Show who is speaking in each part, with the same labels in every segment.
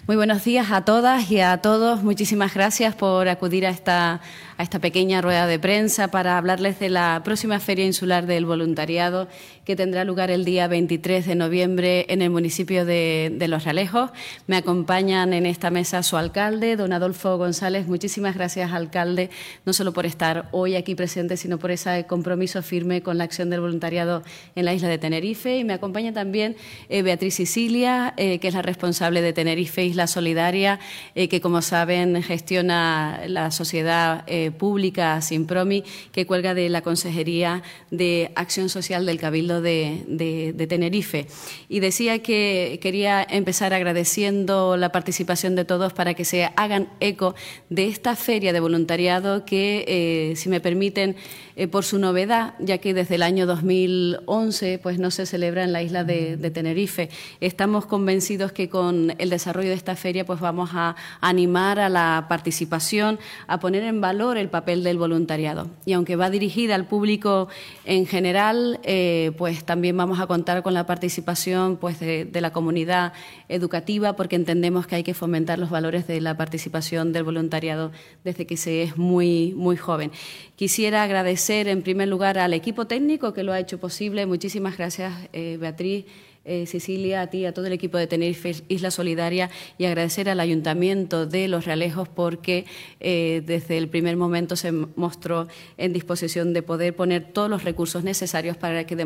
Speaker 1: Muy buenos días a todas y a todos. Muchísimas gracias por acudir a esta pequeña rueda de prensa para hablarles de la próxima Feria Insular del Voluntariado que tendrá lugar el día 23 de noviembre en el municipio de Los Realejos. Me acompañan en esta mesa su alcalde, don Adolfo González. Muchísimas gracias, alcalde, no solo por estar hoy aquí presente, sino por ese compromiso firme con la acción del voluntariado en la isla de Tenerife. Y me acompaña también Beatriz Sicilia, que es la responsable de Tenerife Isla Solidaria, que, como saben, gestiona la sociedad pública Simpromi, que cuelga de la Consejería de Acción Social del Cabildo de Tenerife. Y decía que quería empezar agradeciendo la participación de todos para que se hagan eco de esta feria de voluntariado que, si me permiten, por su novedad, ya que desde el año 2011 pues, no se celebra en la isla de Tenerife. Estamos convencidos que con el desarrollo de esta feria pues, vamos a animar a la participación, a poner en valor el papel del voluntariado. Y aunque va dirigida al público en general, pues también vamos a contar con la participación pues, de la comunidad educativa, porque entendemos que hay que fomentar los valores de la participación del voluntariado desde que se es muy joven. Quisiera agradecer en primer lugar al equipo técnico que lo ha hecho posible. Muchísimas gracias, Beatriz, Cecilia, a ti, a todo el equipo de Tenerife Isla Solidaria, y agradecer al Ayuntamiento de Los Realejos porque desde el primer momento se mostró en disposición de poder poner todos los recursos necesarios para que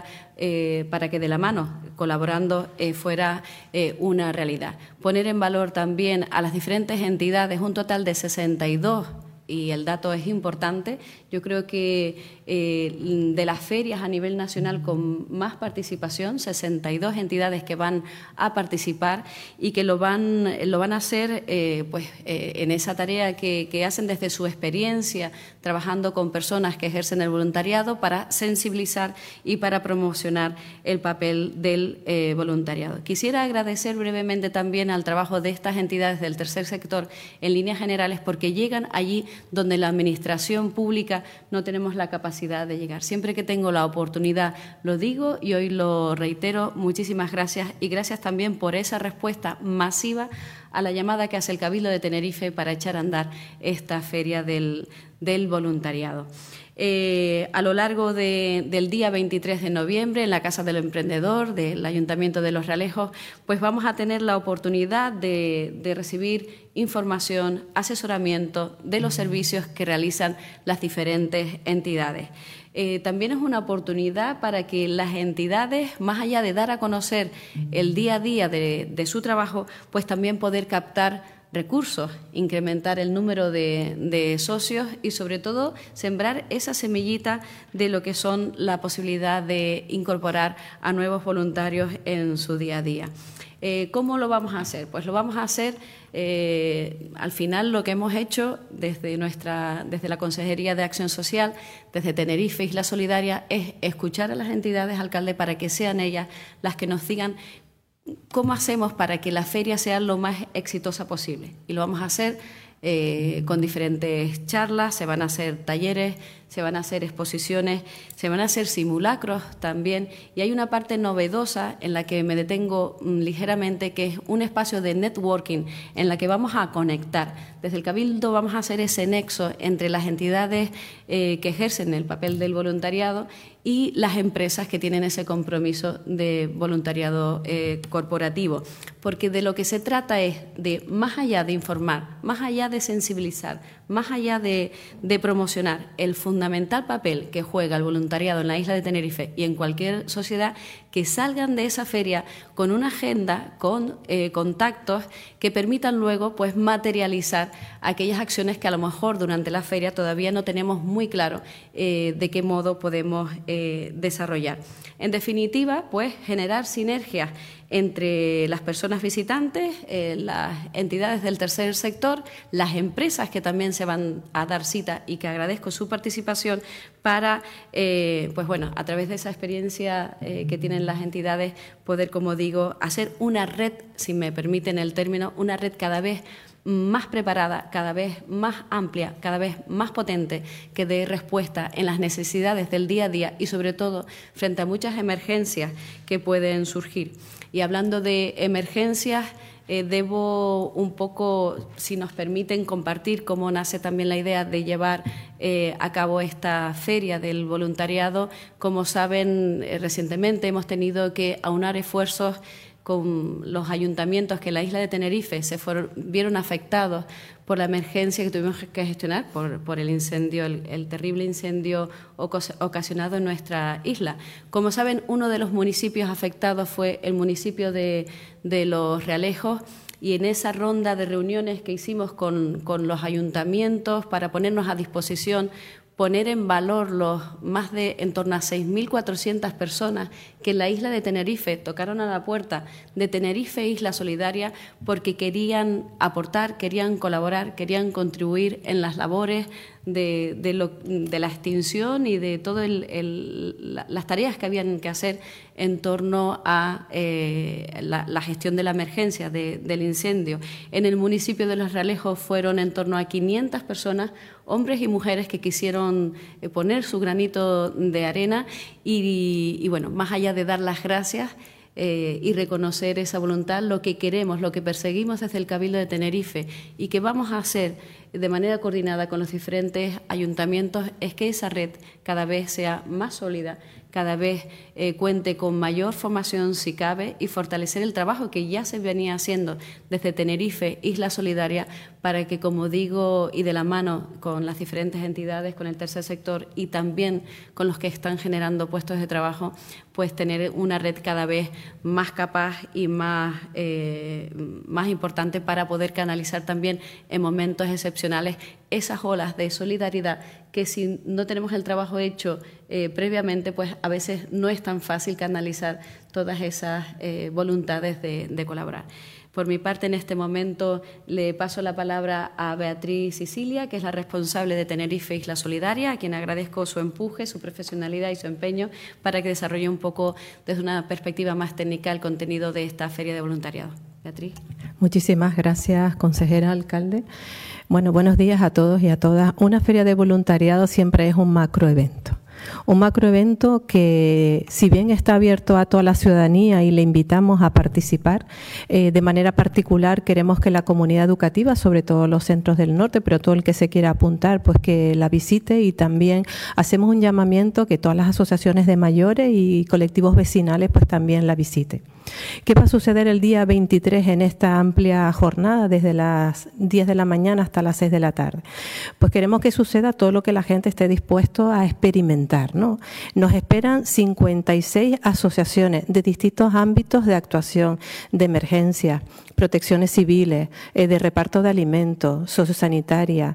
Speaker 1: de la mano, colaborando, fuera una realidad. Poner en valor también a las diferentes entidades, un total de 62, y el dato es importante. Yo creo que de las ferias a nivel nacional con más participación, 62 entidades que van a participar y que lo van a hacer en esa tarea que hacen desde su experiencia, trabajando con personas que ejercen el voluntariado para sensibilizar y para promocionar el papel del voluntariado. Quisiera agradecer brevemente también al trabajo de estas entidades del tercer sector en líneas generales, porque llegan allí donde la administración pública no tenemos la capacidad de llegar. Siempre que tengo la oportunidad lo digo y hoy lo reitero. Muchísimas gracias, y gracias también por esa respuesta masiva a la llamada que hace el Cabildo de Tenerife para echar a andar esta feria del voluntariado. A lo largo del día 23 de noviembre, en la Casa del Emprendedor del Ayuntamiento de Los Realejos, pues vamos a tener la oportunidad de recibir información, asesoramiento de los servicios que realizan las diferentes entidades. También es una oportunidad para que las entidades, más allá de dar a conocer el día a día de su trabajo, pues también poder captar recursos, incrementar el número de socios y, sobre todo, sembrar esa semillita de lo que son la posibilidad de incorporar a nuevos voluntarios en su día a día. ¿Cómo lo vamos a hacer? Pues lo vamos a hacer, al final, lo que hemos hecho desde la Consejería de Acción Social, desde Tenerife Isla Solidaria, es escuchar a las entidades, alcalde, para que sean ellas las que nos digan ¿cómo hacemos para que la feria sea lo más exitosa posible? Y lo vamos a hacer con diferentes charlas, se van a hacer talleres, se van a hacer exposiciones, se van a hacer simulacros también, y hay una parte novedosa en la que me detengo ligeramente, que es un espacio de networking en la que vamos a conectar. Desde el Cabildo vamos a hacer ese nexo entre las entidades que ejercen el papel del voluntariado y las empresas que tienen ese compromiso de voluntariado corporativo, porque de lo que se trata es de, más allá de informar, más allá de sensibilizar, más allá de promocionar el fundamental papel que juega el voluntariado en la isla de Tenerife y en cualquier sociedad, que salgan de esa feria con una agenda, con contactos que permitan luego pues, materializar aquellas acciones que a lo mejor durante la feria todavía no tenemos muy claro de qué modo podemos desarrollar. En definitiva, pues generar sinergias entre las personas visitantes, las entidades del tercer sector, las empresas que también se van a dar cita y que agradezco su participación para, pues bueno, a través de esa experiencia que tienen las entidades, poder, como digo, hacer una red, si me permiten el término, una red cada vez más preparada, cada vez más amplia, cada vez más potente, que dé respuesta en las necesidades del día a día y, sobre todo, frente a muchas emergencias que pueden surgir. Y hablando de emergencias, Debo un poco, si nos permiten, compartir cómo nace también la idea de llevar a cabo esta feria del voluntariado. Como saben, recientemente hemos tenido que aunar esfuerzos con los ayuntamientos que en la isla de Tenerife vieron afectados por la emergencia que tuvimos que gestionar por el incendio, el terrible incendio ocasionado en nuestra isla. Como saben, uno de los municipios afectados fue el municipio de Los Realejos, y en esa ronda de reuniones que hicimos con los ayuntamientos para ponernos a disposición, poner en valor los más de en torno a 6.400 personas que en la isla de Tenerife tocaron a la puerta de Tenerife Isla Solidaria porque querían aportar, querían colaborar, querían contribuir en las labores de la extinción y de todas las tareas que habían que hacer en torno a la gestión de la emergencia, del incendio. En el municipio de Los Realejos fueron en torno a 500 personas, hombres y mujeres, que quisieron poner su granito de arena y bueno, más allá de dar las gracias y reconocer esa voluntad, lo que queremos, lo que perseguimos desde el Cabildo de Tenerife y que vamos a hacer de manera coordinada con los diferentes ayuntamientos es que esa red cada vez sea más sólida, cada vez cuente con mayor formación si cabe, y fortalecer el trabajo que ya se venía haciendo desde Tenerife Isla Solidaria para que, como digo, y de la mano con las diferentes entidades, con el tercer sector y también con los que están generando puestos de trabajo, pues tener una red cada vez más capaz y más importante para poder canalizar también en momentos excepcionales esas olas de solidaridad que, si no tenemos el trabajo hecho previamente, pues a veces no es tan fácil canalizar todas esas voluntades de colaborar. Por mi parte, en este momento le paso la palabra a Beatriz Sicilia, que es la responsable de Tenerife Isla Solidaria, a quien agradezco su empuje, su profesionalidad y su empeño para que desarrolle un poco desde una perspectiva más técnica el contenido de esta feria de voluntariado. Beatriz.
Speaker 2: Muchísimas gracias, consejera, alcalde. Bueno, buenos días a todos y a todas. Una feria de voluntariado siempre es un macroevento. Un macroevento que, si bien está abierto a toda la ciudadanía y le invitamos a participar, de manera particular queremos que la comunidad educativa, sobre todo los centros del norte, pero todo el que se quiera apuntar, pues que la visite, y también hacemos un llamamiento que todas las asociaciones de mayores y colectivos vecinales pues también la visiten. ¿Qué va a suceder el día 23 en esta amplia jornada, desde las 10 de la mañana hasta las 6 de la tarde? Pues queremos que suceda todo lo que la gente esté dispuesto a experimentar, ¿no? Nos esperan 56 asociaciones de distintos ámbitos de actuación, de emergencia, protecciones civiles, de reparto de alimentos, sociosanitaria,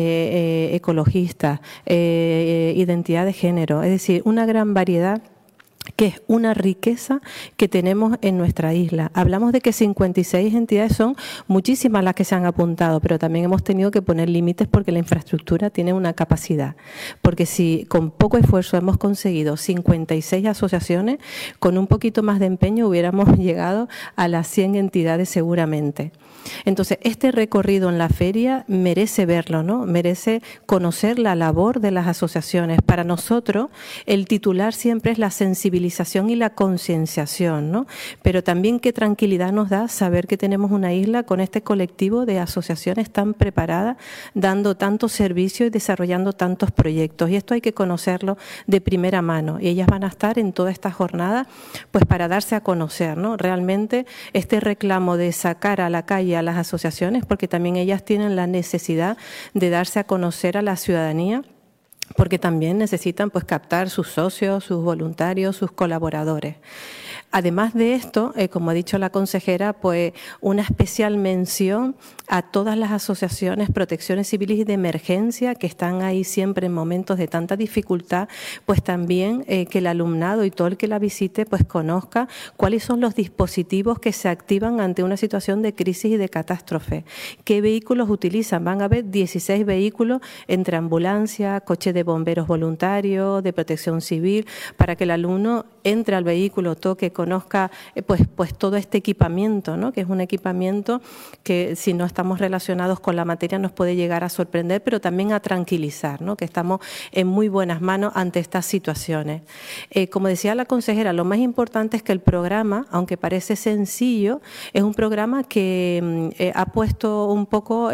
Speaker 2: ecologistas, identidad de género, es decir, una gran variedad que es una riqueza que tenemos en nuestra isla. Hablamos de que 56 entidades, son muchísimas las que se han apuntado, pero también hemos tenido que poner límites porque la infraestructura tiene una capacidad. Porque si con poco esfuerzo hemos conseguido 56 asociaciones, con un poquito más de empeño hubiéramos llegado a las 100 entidades seguramente. Entonces, este recorrido en la feria merece verlo, ¿no? Merece conocer la labor de las asociaciones. Para nosotros, el titular siempre es la sensibilización y la concienciación, ¿no? Pero también qué tranquilidad nos da saber que tenemos una isla con este colectivo de asociaciones tan preparadas, dando tantos servicios y desarrollando tantos proyectos. Y esto hay que conocerlo de primera mano. Y ellas van a estar en toda esta jornada, pues para darse a conocer, ¿no? Realmente este reclamo de sacar a la calle a las asociaciones, porque también ellas tienen la necesidad de darse a conocer a la ciudadanía, porque también necesitan pues captar sus socios, sus voluntarios, sus colaboradores. Además de esto, como ha dicho la consejera, pues una especial mención a todas las asociaciones, protecciones civiles y de emergencia que están ahí siempre en momentos de tanta dificultad, pues también que el alumnado y todo el que la visite pues conozca cuáles son los dispositivos que se activan ante una situación de crisis y de catástrofe. ¿Qué vehículos utilizan? Van a haber 16 vehículos entre ambulancia, coche de bomberos voluntarios, de protección civil, para que el alumno entre al vehículo, toque, conozca pues todo este equipamiento, ¿no? Que es un equipamiento que si no estamos relacionados con la materia nos puede llegar a sorprender, pero también a tranquilizar, ¿no? Que estamos en muy buenas manos ante estas situaciones. Como decía la consejera, lo más importante es que el programa, aunque parece sencillo, es un programa que ha puesto un poco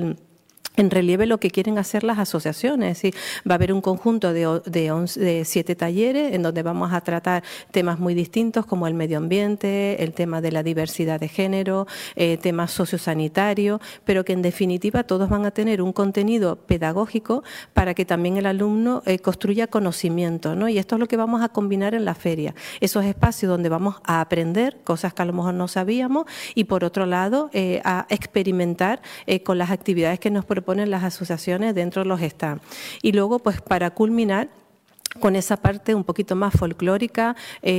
Speaker 2: en relieve lo que quieren hacer las asociaciones. Es decir, va a haber un conjunto de 7 talleres en donde vamos a tratar temas muy distintos como el medio ambiente, el tema de la diversidad de género, temas sociosanitarios, pero que en definitiva todos van a tener un contenido pedagógico para que también el alumno construya conocimiento, ¿no? Y esto es lo que vamos a combinar en la feria. Esos espacios donde vamos a aprender cosas que a lo mejor no sabíamos y por otro lado a experimentar con las actividades que nos proponen las asociaciones dentro de los stands. Y luego, pues para culminar, con esa parte un poquito más folclórica,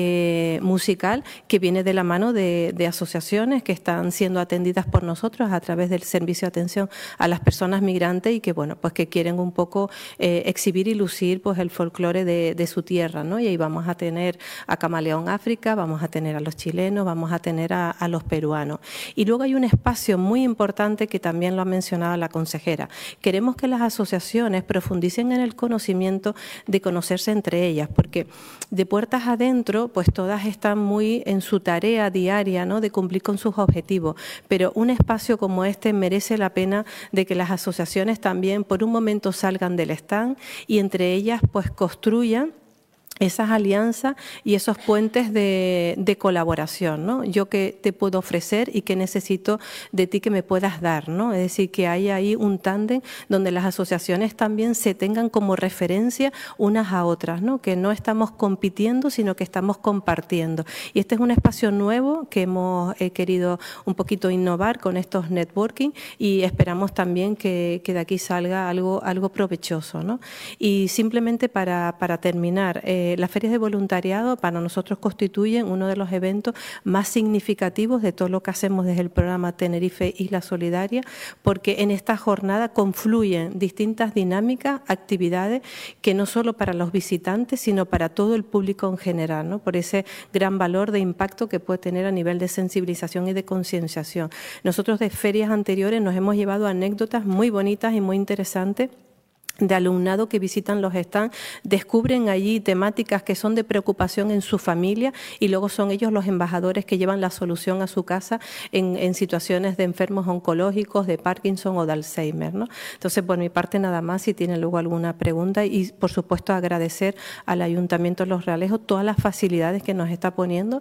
Speaker 2: musical, que viene de la mano de asociaciones que están siendo atendidas por nosotros a través del servicio de atención a las personas migrantes y que, bueno, pues que quieren un poco exhibir y lucir pues el folclore de su tierra, ¿no? Y ahí vamos a tener a Camaleón África, vamos a tener a los chilenos, vamos a tener a los peruanos. Y luego hay un espacio muy importante que también lo ha mencionado la consejera. Queremos que las asociaciones profundicen en el conocimiento de conocerse entre ellas, porque de puertas adentro, pues todas están muy en su tarea diaria, ¿no? De cumplir con sus objetivos, pero un espacio como este merece la pena de que las asociaciones también por un momento salgan del stand y entre ellas pues construyan esas alianzas y esos puentes de colaboración, ¿no? Yo que te puedo ofrecer y que necesito de ti que me puedas dar, ¿no? Es decir, que hay ahí un tándem donde las asociaciones también se tengan como referencia unas a otras, ¿no? Que no estamos compitiendo, sino que estamos compartiendo. Y este es un espacio nuevo que hemos querido un poquito innovar con estos networking y esperamos también que de aquí salga algo provechoso, ¿no? Y simplemente para terminar, las ferias de voluntariado para nosotros constituyen uno de los eventos más significativos de todo lo que hacemos desde el programa Tenerife Isla Solidaria, porque en esta jornada confluyen distintas dinámicas, actividades que no solo para los visitantes, sino para todo el público en general, ¿no? Por ese gran valor de impacto que puede tener a nivel de sensibilización y de concienciación. Nosotros de ferias anteriores nos hemos llevado anécdotas muy bonitas y muy interesantes de alumnado que visitan los stands, descubren allí temáticas que son de preocupación en su familia y luego son ellos los embajadores que llevan la solución a su casa en situaciones de enfermos oncológicos, de Parkinson o de Alzheimer, ¿no? Entonces, por mi parte nada más, si tienen luego alguna pregunta y por supuesto agradecer al Ayuntamiento de Los Realejos todas las facilidades que nos está poniendo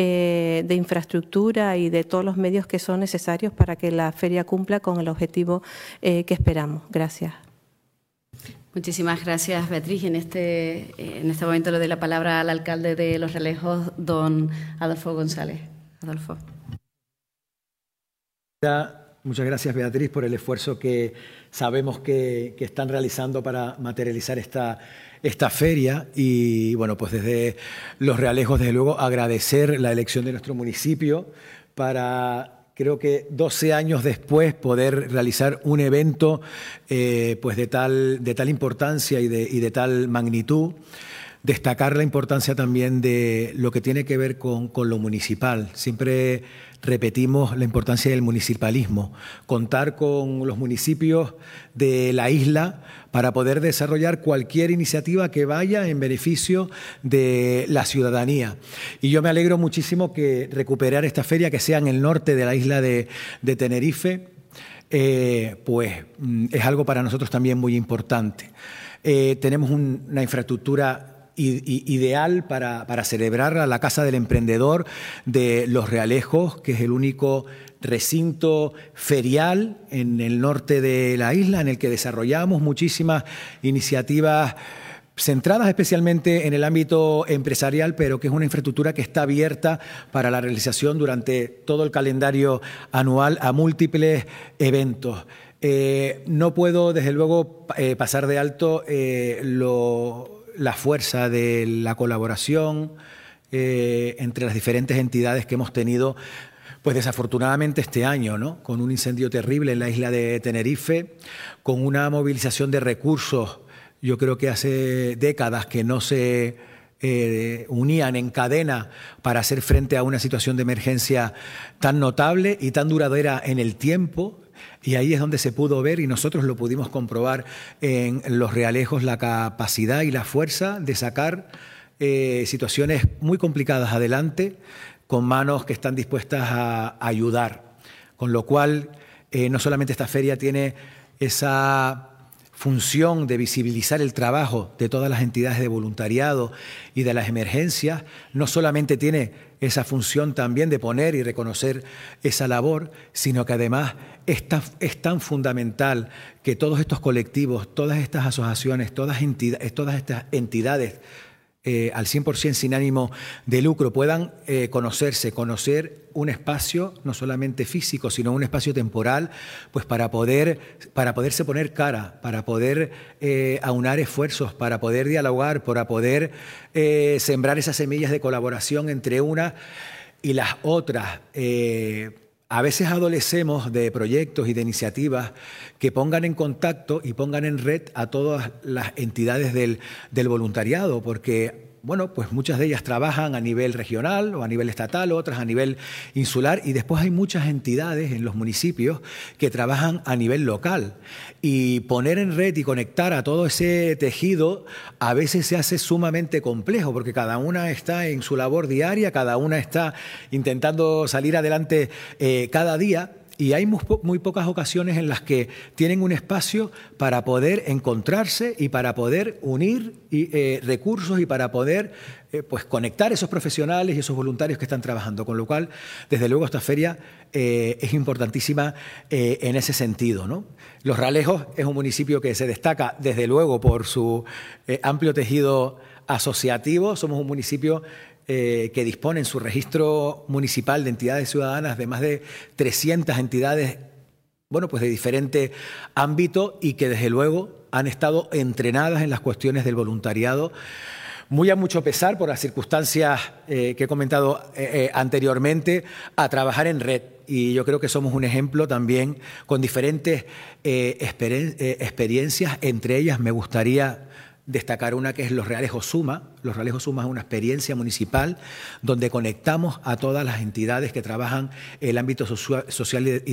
Speaker 2: de infraestructura y de todos los medios que son necesarios para que la feria cumpla con el objetivo que esperamos. Gracias.
Speaker 1: Muchísimas gracias, Beatriz. En este momento le doy la palabra al alcalde de Los Realejos, don Adolfo González. Adolfo.
Speaker 3: Muchas gracias, Beatriz, por el esfuerzo que sabemos que están realizando para materializar esta feria. Y, bueno, pues desde Los Realejos, desde luego, agradecer la elección de nuestro municipio para, creo que 12 años después, poder realizar un evento pues de tal importancia y de tal magnitud. Destacar la importancia también de lo que tiene que ver con lo municipal. Siempre repetimos la importancia del municipalismo, contar con los municipios de la isla para poder desarrollar cualquier iniciativa que vaya en beneficio de la ciudadanía. Y yo me alegro muchísimo que recuperar esta feria, que sea en el norte de la isla de Tenerife, pues es algo para nosotros también muy importante. Tenemos una infraestructura ideal para celebrar la Casa del Emprendedor de Los Realejos, que es el único recinto ferial en el norte de la isla en el que desarrollamos muchísimas iniciativas centradas especialmente en el ámbito empresarial, pero que es una infraestructura que está abierta para la realización durante todo el calendario anual a múltiples eventos. No puedo, desde luego, pasar de alto la fuerza de la colaboración entre las diferentes entidades que hemos tenido, pues desafortunadamente este año, ¿no? Con un incendio terrible en la isla de Tenerife, con una movilización de recursos, yo creo que hace décadas que no se unían en cadena para hacer frente a una situación de emergencia tan notable y tan duradera en el tiempo. Y ahí es donde se pudo ver, y nosotros lo pudimos comprobar en Los Realejos, la capacidad y la fuerza de sacar situaciones muy complicadas adelante con manos que están dispuestas a ayudar. Con lo cual, no solamente esta feria tiene esa función de visibilizar el trabajo de todas las entidades de voluntariado y de las emergencias, no solamente tiene esa función también de poner y reconocer esa labor, sino que además es tan fundamental que todos estos colectivos, todas estas asociaciones, todas estas entidades al 100% sin ánimo de lucro puedan conocer un espacio no solamente físico, sino un espacio temporal, pues para poderse poner cara, para poder aunar esfuerzos, para poder dialogar, para poder sembrar esas semillas de colaboración entre una y las otras. A veces adolecemos de proyectos y de iniciativas que pongan en contacto y pongan en red a todas las entidades del voluntariado, porque bueno, pues muchas de ellas trabajan a nivel regional o a nivel estatal, otras a nivel insular, y después hay muchas entidades en los municipios que trabajan a nivel local. Y poner en red y conectar a todo ese tejido a veces se hace sumamente complejo, porque cada una está en su labor diaria, cada una está intentando salir adelante cada día. Y hay muy pocas ocasiones en las que tienen un espacio para poder encontrarse y para poder unir recursos y para poder pues conectar esos profesionales y esos voluntarios que están trabajando. Con lo cual, desde luego, esta feria es importantísima en ese sentido, ¿no? Los Realejos es un municipio que se destaca, desde luego, por su amplio tejido asociativo. Somos un municipio que dispone en su registro municipal de entidades ciudadanas de más de 300 entidades, bueno, pues de diferente ámbito, y que desde luego han estado entrenadas en las cuestiones del voluntariado, muy a mucho pesar por las circunstancias que he comentado anteriormente, a trabajar en red. Y yo creo que somos un ejemplo también con diferentes experiencias. Entre ellas me gustaría destacar una que es Los Realejos Suma. Los Realejos Suma es una experiencia municipal donde conectamos a todas las entidades que trabajan en el ámbito social y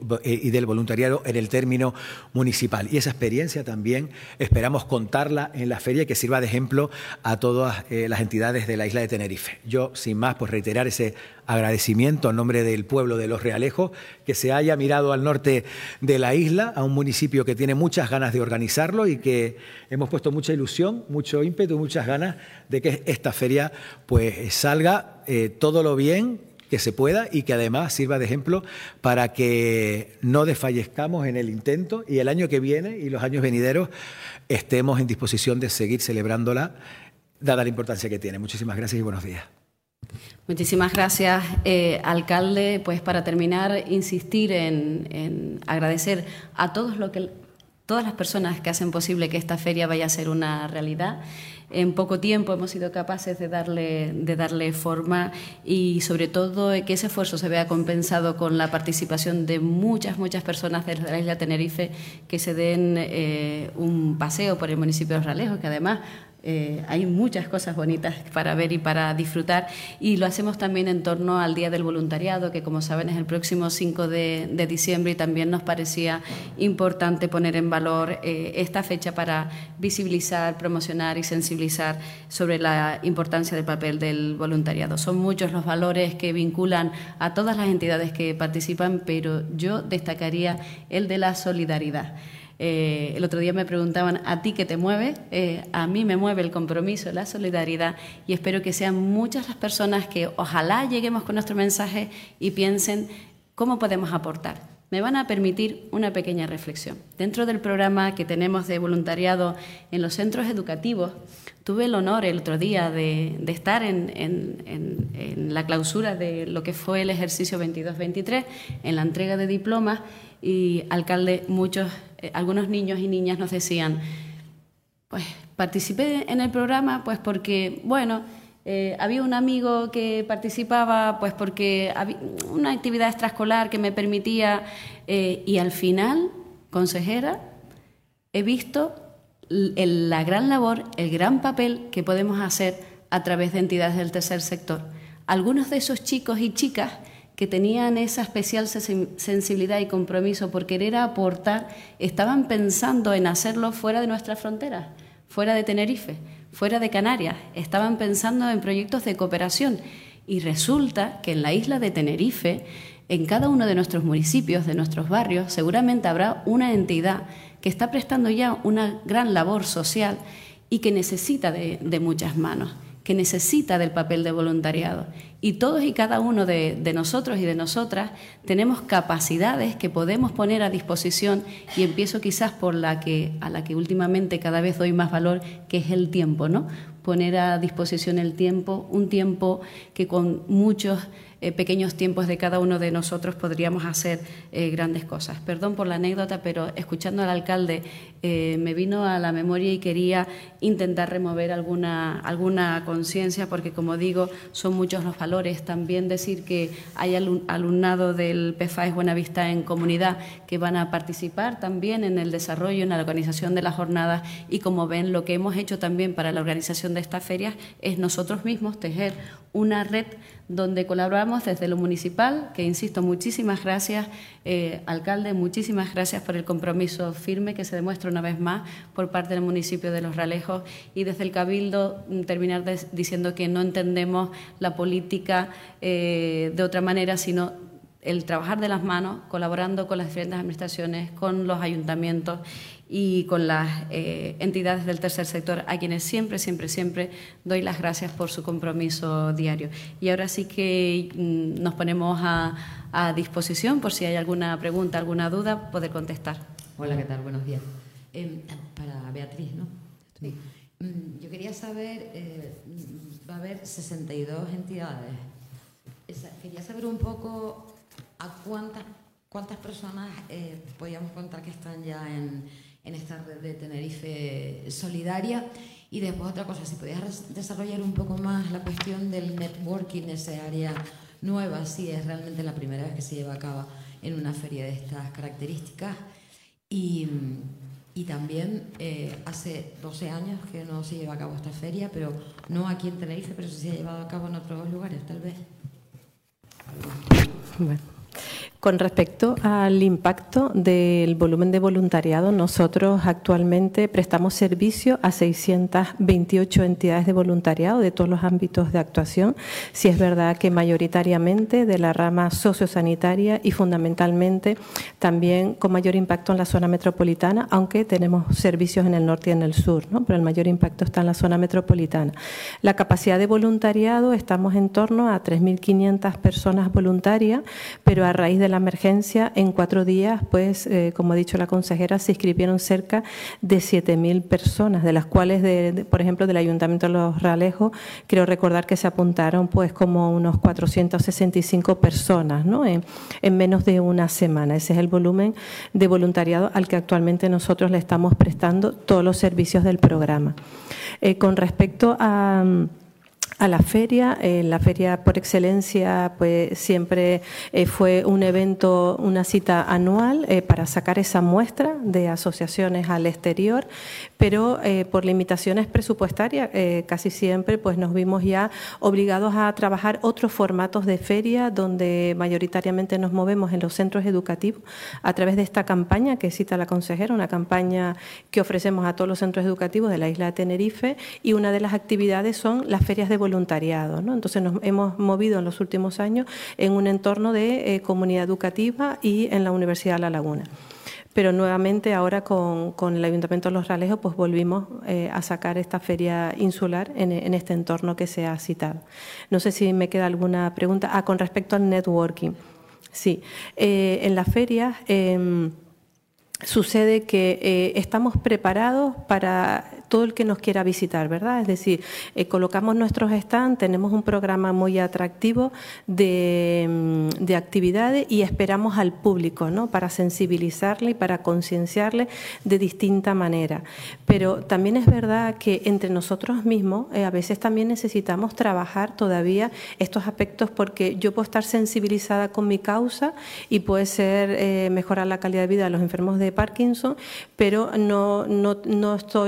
Speaker 3: del voluntariado en el término municipal. Y esa experiencia también esperamos contarla en la feria y que sirva de ejemplo a todas las entidades de la isla de Tenerife. Yo, sin más, pues reiterar ese agradecimiento en nombre del pueblo de Los Realejos, que se haya mirado al norte de la isla, a un municipio que tiene muchas ganas de organizarlo y que hemos puesto mucha ilusión, mucho ímpetu, muchas ganas de que esta feria pues salga todo lo bien que se pueda y que además sirva de ejemplo para que no desfallezcamos en el intento y el año que viene y los años venideros estemos en disposición de seguir celebrándola, dada la importancia que tiene. Muchísimas gracias y buenos días.
Speaker 1: Muchísimas gracias, alcalde. Pues para terminar, insistir en agradecer a todas las personas que hacen posible que esta feria vaya a ser una realidad. En poco tiempo hemos sido capaces de darle forma y sobre todo que ese esfuerzo se vea compensado con la participación de muchas personas de la isla de Tenerife que se den un paseo por el municipio de Los Realejos, que además hay muchas cosas bonitas para ver y para disfrutar, y lo hacemos también en torno al Día del Voluntariado, que como saben es el próximo 5 de diciembre, y también nos parecía importante poner en valor esta fecha para visibilizar, promocionar y sensibilizar sobre la importancia del papel del voluntariado. Son muchos los valores que vinculan a todas las entidades que participan, pero yo destacaría el de la solidaridad. El otro día me preguntaban, ¿a ti qué te mueve? A mí me mueve el compromiso, la solidaridad, y espero que sean muchas las personas que ojalá lleguemos con nuestro mensaje y piensen cómo podemos aportar. Me van a permitir una pequeña reflexión. Dentro del programa que tenemos de voluntariado en los centros educativos, tuve el honor el otro día de estar en la clausura de lo que fue el ejercicio 22-23, en la entrega de diplomas, y, alcalde, algunos niños y niñas nos decían, pues participé en el programa pues porque, bueno, había un amigo que participaba pues porque había una actividad extraescolar que me permitía, y al final, consejera, he visto la gran labor, el gran papel que podemos hacer a través de entidades del tercer sector. Algunos de esos chicos y chicas que tenían esa especial sensibilidad y compromiso por querer aportar, estaban pensando en hacerlo fuera de nuestras fronteras, fuera de Tenerife, fuera de Canarias, estaban pensando en proyectos de cooperación. Y resulta que en la isla de Tenerife, en cada uno de nuestros municipios, de nuestros barrios, seguramente habrá una entidad que está prestando ya una gran labor social y que necesita de muchas manos, que necesita del papel de voluntariado. Y todos y cada uno de nosotros y de nosotras tenemos capacidades que podemos poner a disposición, y empiezo quizás por a la que últimamente cada vez doy más valor, que es el tiempo, ¿no? Poner a disposición el tiempo, un tiempo que con muchos pequeños tiempos de cada uno de nosotros podríamos hacer grandes cosas. Perdón por la anécdota, pero escuchando al alcalde me vino a la memoria y quería intentar remover alguna conciencia, porque, como digo, son muchos los valores. También decir que hay alumnado del PFAES Buenavista en comunidad que van a participar también en el desarrollo, en la organización de las jornadas, y como ven, lo que hemos hecho también para la organización de estas ferias es nosotros mismos tejer una red donde colaboramos desde lo municipal, que insisto, muchísimas gracias, alcalde, muchísimas gracias por el compromiso firme que se demuestra una vez más por parte del municipio de Los Realejos, y desde el Cabildo terminar diciendo que no entendemos la política de otra manera, sino el trabajar de las manos, colaborando con las diferentes administraciones, con los ayuntamientos y con las entidades del tercer sector, a quienes siempre doy las gracias por su compromiso diario. Y ahora sí que nos ponemos a disposición por si hay alguna pregunta, alguna duda, poder contestar.
Speaker 4: Hola, ¿qué tal? Buenos días. Para Beatriz, ¿no? Sí. Yo quería saber, va a haber 62 entidades. Quería saber un poco a cuántas personas podíamos contar que están ya en esta red de Tenerife Solidaria. Y después otra cosa, si podías desarrollar un poco más la cuestión del networking, ese área nueva, si es realmente la primera vez que se lleva a cabo en una feria de estas características. Y también hace 12 años que no se lleva a cabo esta feria, pero no aquí en Tenerife, pero sí se ha llevado a cabo en otros lugares, tal vez.
Speaker 2: Bueno. Con respecto al impacto del volumen de voluntariado, nosotros actualmente prestamos servicio a 628 entidades de voluntariado de todos los ámbitos de actuación. Sí es verdad que mayoritariamente de la rama sociosanitaria y fundamentalmente también con mayor impacto en la zona metropolitana, aunque tenemos servicios en el norte y en el sur, ¿no? Pero el mayor impacto está en la zona metropolitana. La capacidad de voluntariado, estamos en torno a 3.500 personas voluntarias, pero a raíz de la emergencia, en 4 días, pues, como ha dicho la consejera, se inscribieron cerca de 7.000 personas, de las cuales, por ejemplo, del Ayuntamiento de Los Realejos, creo recordar que se apuntaron pues como unos 465 personas, ¿no? En menos de una semana. Ese es el volumen de voluntariado al que actualmente nosotros le estamos prestando todos los servicios del programa. Con respecto a la feria por excelencia, pues siempre fue un evento, una cita anual para sacar esa muestra de asociaciones al exterior, pero por limitaciones presupuestarias casi siempre pues nos vimos ya obligados a trabajar otros formatos de feria, donde mayoritariamente nos movemos en los centros educativos a través de esta campaña que cita la consejera, una campaña que ofrecemos a todos los centros educativos de la isla de Tenerife, y una de las actividades son las ferias de voluntariado, ¿no? Entonces nos hemos movido en los últimos años en un entorno de comunidad educativa y en la Universidad de La Laguna. Pero nuevamente ahora con el Ayuntamiento de Los Realejos pues volvimos a sacar esta feria insular en este entorno que se ha citado. No sé si me queda alguna pregunta. Con respecto al networking. Sí, en la feria sucede que estamos preparados para todo el que nos quiera visitar, ¿verdad? Es decir, colocamos nuestros stands, tenemos un programa muy atractivo de actividades y esperamos al público, ¿no? Para sensibilizarle y para concienciarle de distinta manera. Pero también es verdad que entre nosotros mismos a veces también necesitamos trabajar todavía estos aspectos, porque yo puedo estar sensibilizada con mi causa y puede ser mejorar la calidad de vida de los enfermos de Parkinson, pero no estoy muy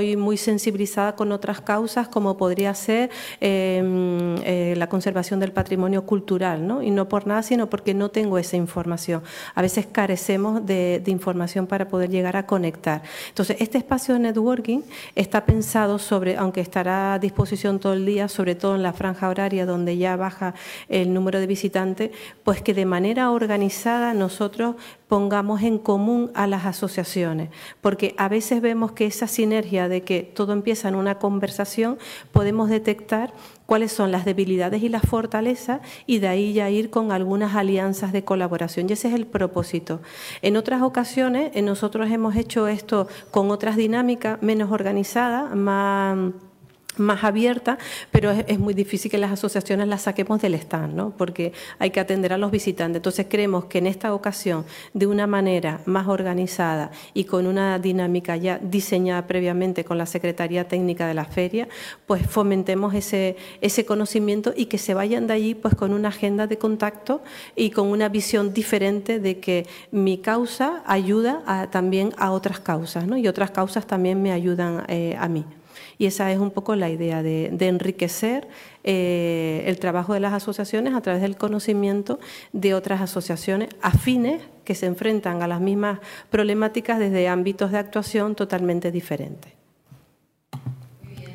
Speaker 2: sensibilizada con otras causas, como podría ser la conservación del patrimonio cultural, ¿no? Y no por nada, sino porque no tengo esa información. A veces carecemos de información para poder llegar a conectar. Entonces, este espacio de networking está pensado sobre, aunque estará a disposición todo el día, sobre todo en la franja horaria donde ya baja el número de visitantes, pues que de manera organizada nosotros pongamos en común a las asociaciones, porque a veces vemos que esa sinergia de que todo empieza en una conversación, podemos detectar cuáles son las debilidades y las fortalezas y de ahí ya ir con algunas alianzas de colaboración. Y ese es el propósito. En otras ocasiones nosotros hemos hecho esto con otras dinámicas menos organizadas, más abierta, pero es muy difícil que las asociaciones las saquemos del stand, ¿no? Porque hay que atender a los visitantes. Entonces creemos que en esta ocasión, de una manera más organizada y con una dinámica ya diseñada previamente con la Secretaría Técnica de la Feria, pues fomentemos ese conocimiento y que se vayan de allí pues con una agenda de contacto y con una visión diferente de que mi causa ayuda también a otras causas, ¿no? Y otras causas también me ayudan a mí. Y esa es un poco la idea de enriquecer el trabajo de las asociaciones a través del conocimiento de otras asociaciones afines que se enfrentan a las mismas problemáticas desde ámbitos de actuación totalmente diferentes.
Speaker 4: Muy bien,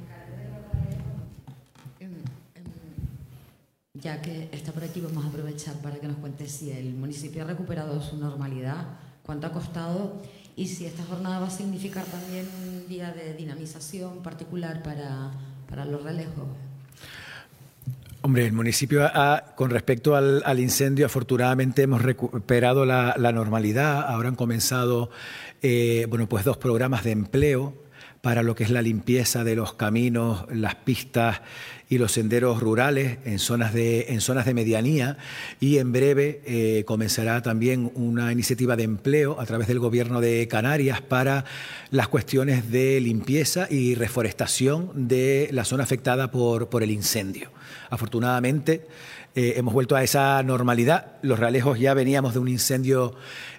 Speaker 4: ya que está por aquí, vamos a aprovechar para que nos cuente si el municipio ha recuperado su normalidad, cuánto ha costado y si esta jornada va a significar también un día de dinamización particular para los relejos.
Speaker 3: Hombre, el municipio, con respecto al incendio, afortunadamente hemos recuperado la normalidad. Ahora han comenzado pues 2 programas de empleo para lo que es la limpieza de los caminos, las pistas y los senderos rurales en zonas de medianía, y en breve comenzará también una iniciativa de empleo a través del Gobierno de Canarias para las cuestiones de limpieza y reforestación de la zona afectada por el incendio. Afortunadamente hemos vuelto a esa normalidad. Los Realejos ya veníamos de un incendio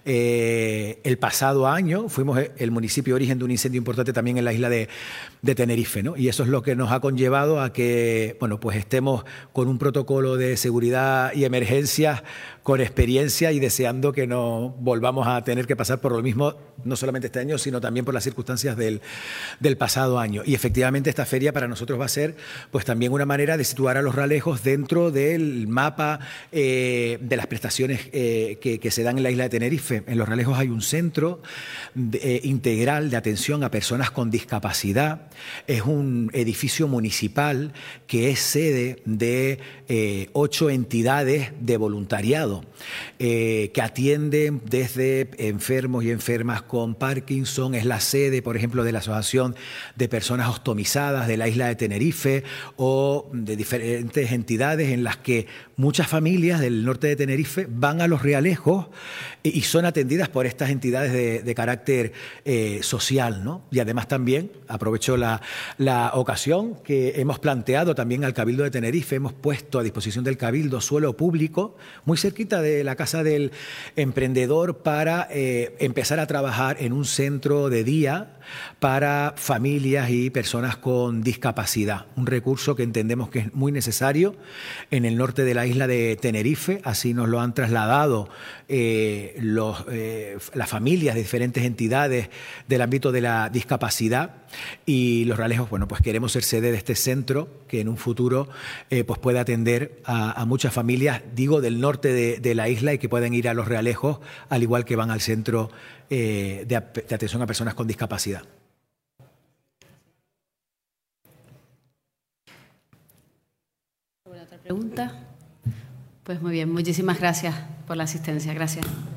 Speaker 3: el pasado año, fuimos el municipio de origen de un incendio importante también en la isla de Tenerife, ¿no? Y eso es lo que nos ha conllevado a que pues estemos con un protocolo de seguridad y emergencias con experiencia y deseando que no volvamos a tener que pasar por lo mismo, no solamente este año, sino también por las circunstancias del pasado año. Y efectivamente esta feria para nosotros va a ser pues también una manera de situar a los Realejos dentro del mapa de las prestaciones que se dan en la isla de Tenerife. En Los Realejos hay un centro integral de atención a personas con discapacidad. Es un edificio municipal que es sede de 8 entidades de voluntariado que atienden desde enfermos y enfermas con Parkinson. Es la sede, por ejemplo, de la Asociación de Personas Ostomizadas de la isla de Tenerife o de diferentes entidades en las que muchas familias del norte de Tenerife van a Los Realejos y son atendidas por estas entidades de carácter social, ¿no? Y además también, aprovecho la ocasión que hemos planteado también al Cabildo de Tenerife, hemos puesto a disposición del Cabildo suelo público, muy cerquita de la Casa del Emprendedor, para empezar a trabajar en un centro de día para familias y personas con discapacidad. Un recurso que entendemos que es muy necesario en el norte de la isla de Tenerife. Así nos lo han trasladado las familias de diferentes entidades del ámbito de la discapacidad, y Los Realejos, pues queremos ser sede de este centro que en un futuro pues pueda atender a muchas familias, digo, del norte de la isla, y que pueden ir a Los Realejos al igual que van al centro de atención a personas con discapacidad.
Speaker 1: ¿Alguna otra pregunta? Pues muy bien, muchísimas gracias por la asistencia. Gracias.